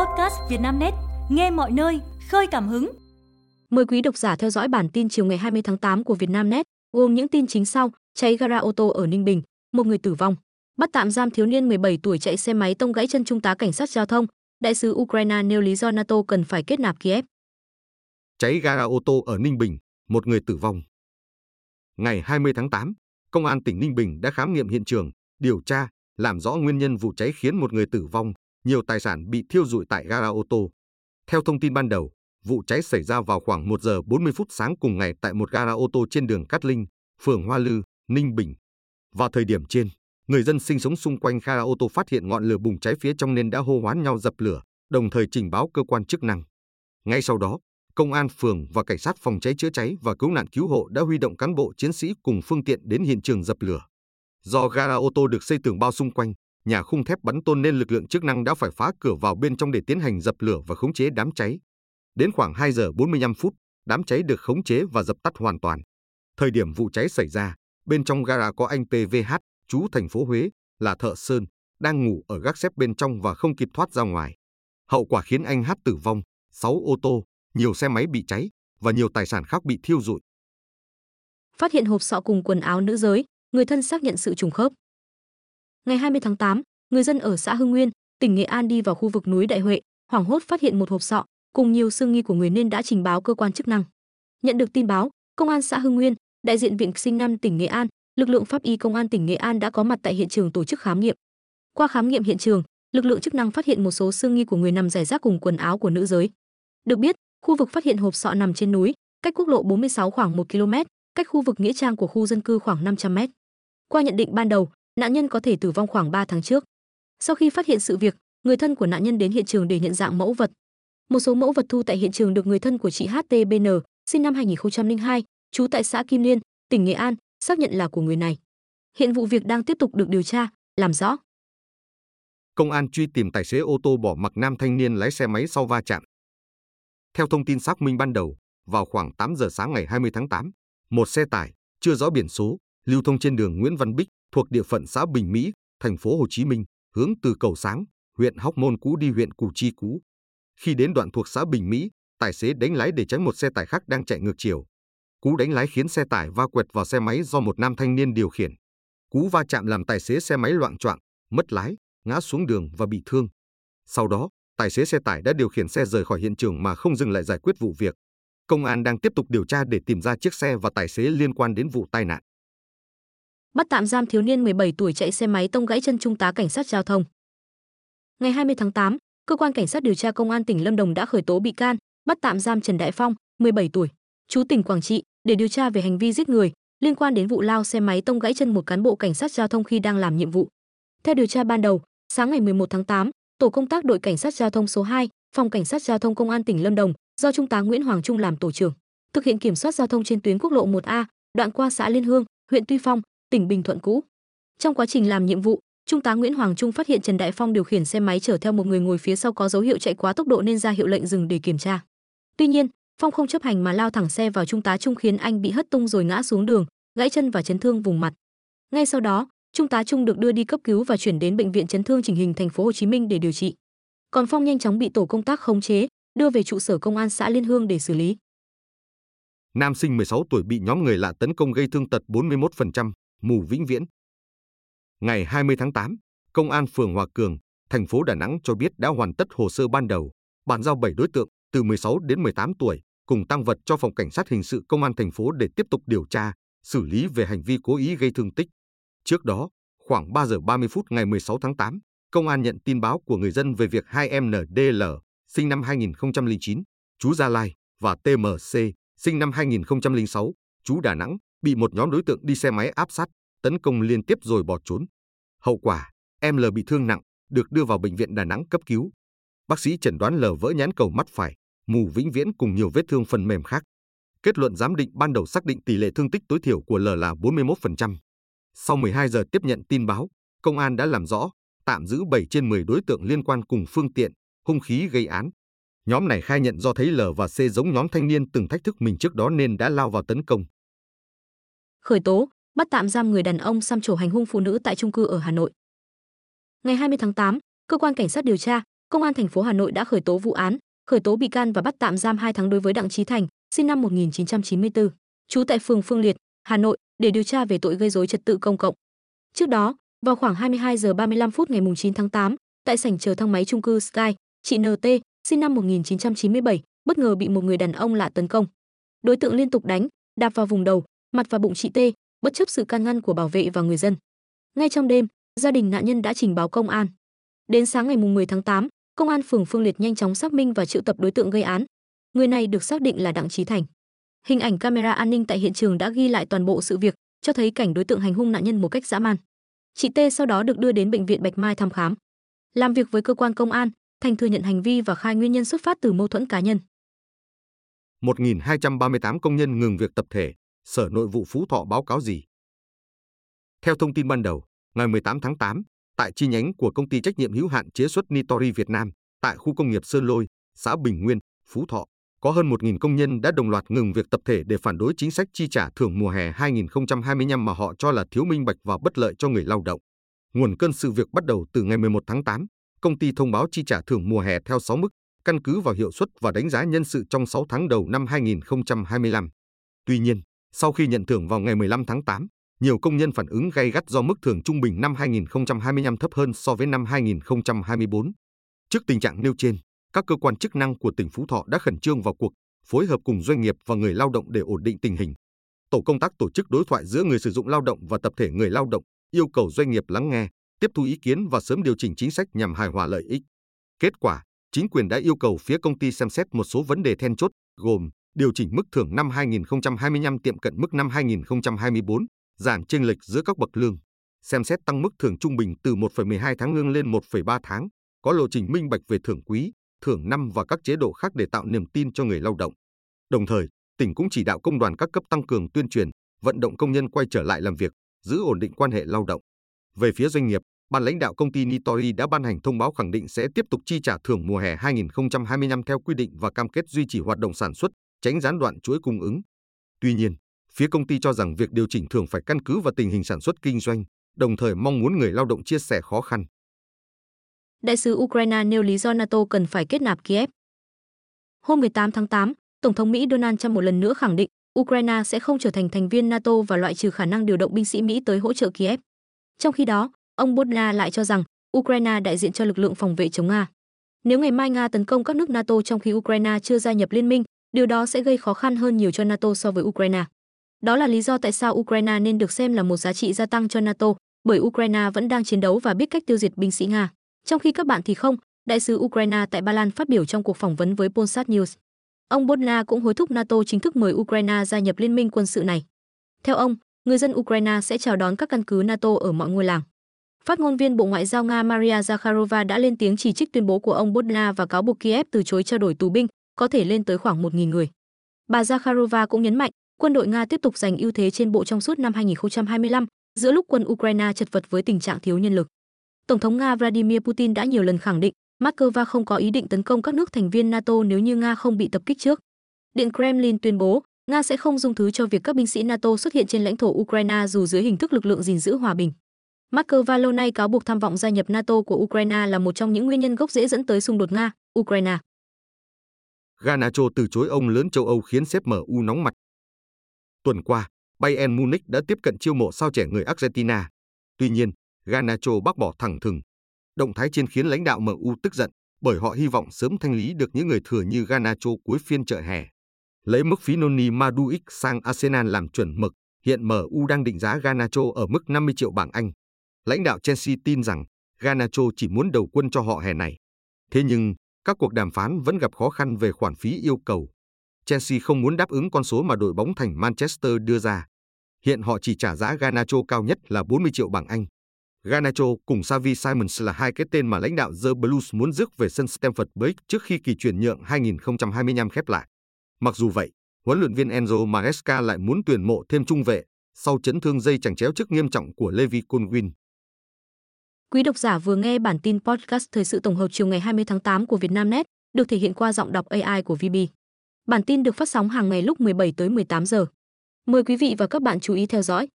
podcast Vietnamnet, nghe mọi nơi, khơi cảm hứng. Mời quý độc giả theo dõi bản tin chiều ngày 20 tháng 8 của Vietnamnet, gồm những tin chính sau: cháy gara ô tô ở Ninh Bình, một người tử vong, bắt tạm giam thiếu niên 17 tuổi chạy xe máy tông gãy chân trung tá cảnh sát giao thông, đại sứ Ukraine nêu lý do NATO cần phải kết nạp Kiev. Cháy gara ô tô ở Ninh Bình, một người tử vong. Ngày 20 tháng 8, Công an tỉnh Ninh Bình đã khám nghiệm hiện trường, điều tra, làm rõ nguyên nhân vụ cháy khiến một người tử vong, nhiều tài sản bị thiêu rụi tại gara ô tô. Theo thông tin ban đầu, vụ cháy xảy ra vào khoảng 1 giờ 40 phút sáng cùng ngày tại một gara ô tô trên đường Cát Linh, phường Hoa Lư, Ninh Bình. Vào thời điểm trên, người dân sinh sống xung quanh gara ô tô phát hiện ngọn lửa bùng cháy phía trong nên đã hô hoán nhau dập lửa, đồng thời trình báo cơ quan chức năng. Ngay sau đó, Công an phường và cảnh sát phòng cháy chữa cháy và cứu nạn cứu hộ đã huy động cán bộ chiến sĩ cùng phương tiện đến hiện trường dập lửa. Do gara ô tô được xây tường bao xung quanh, nhà khung thép bắn tôn nên lực lượng chức năng đã phải phá cửa vào bên trong để tiến hành dập lửa và khống chế đám cháy. Đến khoảng 2 giờ 45 phút, đám cháy được khống chế và dập tắt hoàn toàn. Thời điểm vụ cháy xảy ra, bên trong gara có anh PVH, trú thành phố Huế, là thợ sơn, đang ngủ ở gác xếp bên trong và không kịp thoát ra ngoài. Hậu quả khiến anh H tử vong, 6 ô tô, nhiều xe máy bị cháy và nhiều tài sản khác bị thiêu rụi. Phát hiện hộp sọ cùng quần áo nữ giới, người thân xác nhận sự trùng khớp. Ngày 20 tháng 8, người dân ở xã Hưng Nguyên, tỉnh Nghệ An đi vào khu vực núi Đại Huệ, hoảng hốt phát hiện một hộp sọ cùng nhiều xương nghi của người nên đã trình báo cơ quan chức năng. Nhận được tin báo, Công an xã Hưng Nguyên, đại diện Viện Sinh năm tỉnh Nghệ An, lực lượng pháp y Công an tỉnh Nghệ An đã có mặt tại hiện trường tổ chức khám nghiệm. Qua khám nghiệm hiện trường, lực lượng chức năng phát hiện một số xương nghi của người nằm rải rác cùng quần áo của nữ giới. Được biết, khu vực phát hiện hộp sọ nằm trên núi, cách quốc lộ 46 khoảng 1 km, cách khu vực nghĩa trang của khu dân cư khoảng 500 m. Qua nhận định ban đầu, nạn nhân có thể tử vong khoảng 3 tháng trước. Sau khi phát hiện sự việc, người thân của nạn nhân đến hiện trường để nhận dạng mẫu vật. Một số mẫu vật thu tại hiện trường được người thân của chị HTBN, sinh năm 2002, trú tại xã Kim Liên, tỉnh Nghệ An, xác nhận là của người này. Hiện vụ việc đang tiếp tục được điều tra, làm rõ. Công an truy tìm tài xế ô tô bỏ mặc nam thanh niên lái xe máy sau va chạm. Theo thông tin xác minh ban đầu, vào khoảng 8 giờ sáng ngày 20 tháng 8, một xe tải chưa rõ biển số lưu thông trên đường Nguyễn Văn Bích thuộc địa phận xã Bình Mỹ, thành phố Hồ Chí Minh, hướng từ Cầu Sáng, huyện Hóc Môn Cú đi huyện Củ Chi Cú. Khi đến đoạn thuộc xã Bình Mỹ, tài xế đánh lái để tránh một xe tải khác đang chạy ngược chiều. Cú đánh lái khiến xe tải va quẹt vào xe máy do một nam thanh niên điều khiển. Cú va chạm làm tài xế xe máy loạng choạng, mất lái, ngã xuống đường và bị thương. Sau đó, tài xế xe tải đã điều khiển xe rời khỏi hiện trường mà không dừng lại giải quyết vụ việc. Công an đang tiếp tục điều tra để tìm ra chiếc xe và tài xế liên quan đến vụ tai nạn. Bắt tạm giam thiếu niên 17 tuổi chạy xe máy tông gãy chân trung tá cảnh sát giao thông. Ngày 20 tháng 8, cơ quan cảnh sát điều tra Công an tỉnh Lâm Đồng đã khởi tố bị can, bắt tạm giam Trần Đại Phong, 17 tuổi, trú tỉnh Quảng Trị, để điều tra về hành vi giết người liên quan đến vụ lao xe máy tông gãy chân một cán bộ cảnh sát giao thông khi đang làm nhiệm vụ. Theo điều tra ban đầu, sáng ngày 11 tháng 8, tổ công tác đội cảnh sát giao thông số 2, phòng cảnh sát giao thông Công an tỉnh Lâm Đồng do trung tá Nguyễn Hoàng Trung làm tổ trưởng, thực hiện kiểm soát giao thông trên tuyến quốc lộ 1A, đoạn qua xã Liên Hương, huyện Tuy Phong, tỉnh Bình Thuận cũ. Trong quá trình làm nhiệm vụ, trung tá Nguyễn Hoàng Trung phát hiện Trần Đại Phong điều khiển xe máy chở theo một người ngồi phía sau có dấu hiệu chạy quá tốc độ nên ra hiệu lệnh dừng để kiểm tra. Tuy nhiên, Phong không chấp hành mà lao thẳng xe vào trung tá Trung khiến anh bị hất tung rồi ngã xuống đường, gãy chân và chấn thương vùng mặt. Ngay sau đó, trung tá Trung được đưa đi cấp cứu và chuyển đến bệnh viện chấn thương chỉnh hình thành phố Hồ Chí Minh để điều trị. Còn Phong nhanh chóng bị tổ công tác khống chế, đưa về trụ sở công an xã Liên Hương để xử lý. Nam sinh 16 tuổi bị nhóm người lạ tấn công gây thương tật 41%, mù vĩnh viễn. Ngày 20 tháng 8, Công an phường Hòa Cường, thành phố Đà Nẵng cho biết đã hoàn tất hồ sơ ban đầu, bàn giao 7 đối tượng từ 16 đến 18 tuổi cùng tang vật cho phòng cảnh sát hình sự Công an thành phố để tiếp tục điều tra, xử lý về hành vi cố ý gây thương tích. Trước đó, khoảng 3 giờ 30 phút ngày 16 tháng 8, Công an nhận tin báo của người dân về việc hai em NDL, sinh năm 2009, trú Gia Lai, và TMC, sinh năm 2006, trú Đà Nẵng, bị một nhóm đối tượng đi xe máy áp sát, tấn công liên tiếp rồi bỏ trốn. Hậu quả, em L bị thương nặng, được đưa vào bệnh viện Đà Nẵng cấp cứu. Bác sĩ chẩn đoán L vỡ nhãn cầu mắt phải, mù vĩnh viễn cùng nhiều vết thương phần mềm khác. Kết luận giám định ban đầu xác định tỷ lệ thương tích tối thiểu của L là 41%. Sau 12 giờ tiếp nhận tin báo, Công an đã làm rõ, tạm giữ 7 trên 10 đối tượng liên quan cùng phương tiện, hung khí gây án. Nhóm này khai nhận do thấy L và C giống nhóm thanh niên từng thách thức mình trước đó nên đã lao vào tấn công. Khởi tố, bắt tạm giam người đàn ông xăm trổ hành hung phụ nữ tại chung cư ở Hà Nội. Ngày 20 tháng 8, cơ quan cảnh sát điều tra Công an thành phố Hà Nội đã khởi tố vụ án, khởi tố bị can và bắt tạm giam 2 tháng đối với Đặng Chí Thành, sinh năm 1994, trú tại phường Phương Liệt, Hà Nội để điều tra về tội gây rối trật tự công cộng. Trước đó, vào khoảng 22 giờ 35 phút ngày 9 tháng 8, tại sảnh chờ thang máy chung cư Sky, chị NT, sinh năm 1997, bất ngờ bị một người đàn ông lạ tấn công. Đối tượng liên tục đánh, đạp vào vùng đầu, mặt và bụng chị T, bất chấp sự can ngăn của bảo vệ và người dân. Ngay trong đêm, gia đình nạn nhân đã trình báo công an. Đến sáng ngày 10 tháng 8, công an phường Phương Liệt nhanh chóng xác minh và triệu tập đối tượng gây án. Người này được xác định là Đặng Chí Thành. Hình ảnh camera an ninh tại hiện trường đã ghi lại toàn bộ sự việc, cho thấy cảnh đối tượng hành hung nạn nhân một cách dã man. Chị T sau đó được đưa đến bệnh viện Bạch Mai thăm khám. Làm việc với cơ quan công an, Thành thừa nhận hành vi và khai nguyên nhân xuất phát từ mâu thuẫn cá nhân. 1.238 công nhân ngừng việc tập thể, Sở Nội vụ Phú Thọ báo cáo gì? Theo thông tin ban đầu, ngày 18 tháng 8, tại chi nhánh của công ty trách nhiệm hữu hạn chế xuất Nitori Việt Nam, tại khu công nghiệp Sơn Lôi, xã Bình Nguyên, Phú Thọ, có hơn 1.000 công nhân đã đồng loạt ngừng việc tập thể để phản đối chính sách chi trả thưởng mùa hè 2025 mà họ cho là thiếu minh bạch và bất lợi cho người lao động. Nguồn cơn sự việc bắt đầu từ ngày 11 tháng 8, công ty thông báo chi trả thưởng mùa hè theo 6 mức, căn cứ vào hiệu suất và đánh giá nhân sự trong 6 tháng đầu năm 2025. Tuy nhiên, sau khi nhận thưởng vào ngày 15 tháng 8, nhiều công nhân phản ứng gay gắt do mức thưởng trung bình năm 2025 thấp hơn so với năm 2024. Trước tình trạng nêu trên, các cơ quan chức năng của tỉnh Phú Thọ đã khẩn trương vào cuộc, phối hợp cùng doanh nghiệp và người lao động để ổn định tình hình. Tổ công tác tổ chức đối thoại giữa người sử dụng lao động và tập thể người lao động, yêu cầu doanh nghiệp lắng nghe, tiếp thu ý kiến và sớm điều chỉnh chính sách nhằm hài hòa lợi ích. Kết quả, chính quyền đã yêu cầu phía công ty xem xét một số vấn đề then chốt, gồm điều chỉnh mức thưởng năm 2025 tiệm cận mức năm 2024, giảm chênh lệch giữa các bậc lương, xem xét tăng mức thưởng trung bình từ 1,12 tháng lương lên 1,3 tháng, có lộ trình minh bạch về thưởng quý, thưởng năm và các chế độ khác để tạo niềm tin cho người lao động. Đồng thời, tỉnh cũng chỉ đạo công đoàn các cấp tăng cường tuyên truyền, vận động công nhân quay trở lại làm việc, giữ ổn định quan hệ lao động. Về phía doanh nghiệp, ban lãnh đạo công ty Nitori đã ban hành thông báo khẳng định sẽ tiếp tục chi trả thưởng mùa hè 2025 theo quy định và cam kết duy trì hoạt động sản xuất, tránh gián đoạn chuỗi cung ứng. Tuy nhiên, phía công ty cho rằng việc điều chỉnh thưởng phải căn cứ vào tình hình sản xuất kinh doanh, đồng thời mong muốn người lao động chia sẻ khó khăn. Đại sứ Ukraine nêu lý do NATO cần phải kết nạp Kiev. Hôm 18 tháng 8, Tổng thống Mỹ Donald Trump một lần nữa khẳng định Ukraine sẽ không trở thành thành viên NATO và loại trừ khả năng điều động binh sĩ Mỹ tới hỗ trợ Kiev. Trong khi đó, ông Bodnar lại cho rằng Ukraine đại diện cho lực lượng phòng vệ chống Nga. Nếu ngày mai Nga tấn công các nước NATO trong khi Ukraine chưa gia nhập liên minh, điều đó sẽ gây khó khăn hơn nhiều cho NATO so với Ukraine. Đó là lý do tại sao Ukraine nên được xem là một giá trị gia tăng cho NATO, bởi Ukraine vẫn đang chiến đấu và biết cách tiêu diệt binh sĩ Nga. Trong khi các bạn thì không, đại sứ Ukraine tại Ba Lan phát biểu trong cuộc phỏng vấn với Polsat News. Ông Bodnar cũng hối thúc NATO chính thức mời Ukraine gia nhập liên minh quân sự này. Theo ông, người dân Ukraine sẽ chào đón các căn cứ NATO ở mọi ngôi làng. Phát ngôn viên Bộ Ngoại giao Nga Maria Zakharova đã lên tiếng chỉ trích tuyên bố của ông Bodnar và cáo buộc Kiev từ chối trao đổi tù binh, có thể lên tới khoảng 1.000 người. Bà Zakharova cũng nhấn mạnh, quân đội Nga tiếp tục giành ưu thế trên bộ trong suốt năm 2025, giữa lúc quân Ukraine chật vật với tình trạng thiếu nhân lực. Tổng thống Nga Vladimir Putin đã nhiều lần khẳng định Moscow không có ý định tấn công các nước thành viên NATO nếu như Nga không bị tập kích trước. Điện Kremlin tuyên bố Nga sẽ không dung thứ cho việc các binh sĩ NATO xuất hiện trên lãnh thổ Ukraine dù dưới hình thức lực lượng gìn giữ hòa bình. Moscow lâu nay cáo buộc tham vọng gia nhập NATO của Ukraine là một trong những nguyên nhân gốc rễ dẫn tới xung đột Nga-Ukraine. Garnacho từ chối ông lớn châu Âu khiến sếp MU nóng mặt. Tuần qua, Bayern Munich đã tiếp cận chiêu mộ sao trẻ người Argentina. Tuy nhiên, Garnacho bác bỏ thẳng thừng. Động thái trên khiến lãnh đạo MU tức giận, bởi họ hy vọng sớm thanh lý được những người thừa như Garnacho cuối phiên chợ hè. Lấy mức phí Noni Madueke sang Arsenal làm chuẩn mực, hiện MU đang định giá Garnacho ở mức 50 triệu bảng Anh. Lãnh đạo Chelsea tin rằng Garnacho chỉ muốn đầu quân cho họ hè này. Thế nhưng, các cuộc đàm phán vẫn gặp khó khăn về khoản phí yêu cầu. Chelsea không muốn đáp ứng con số mà đội bóng thành Manchester đưa ra. Hiện họ chỉ trả giá Garnacho cao nhất là 40 triệu bảng Anh. Garnacho cùng Xavi Simons là hai cái tên mà lãnh đạo The Blues muốn rước về sân Stamford Bridge trước khi kỳ chuyển nhượng 2025 khép lại. Mặc dù vậy, huấn luyện viên Enzo Maresca lại muốn tuyển mộ thêm trung vệ sau chấn thương dây chằng chéo trước nghiêm trọng của Levi Colwill. Quý độc giả vừa nghe bản tin podcast thời sự tổng hợp chiều ngày 20 tháng 8 của Vietnamnet, được thể hiện qua giọng đọc AI của VB. Bản tin được phát sóng hàng ngày lúc 17 tới 18 giờ. Mời quý vị và các bạn chú ý theo dõi.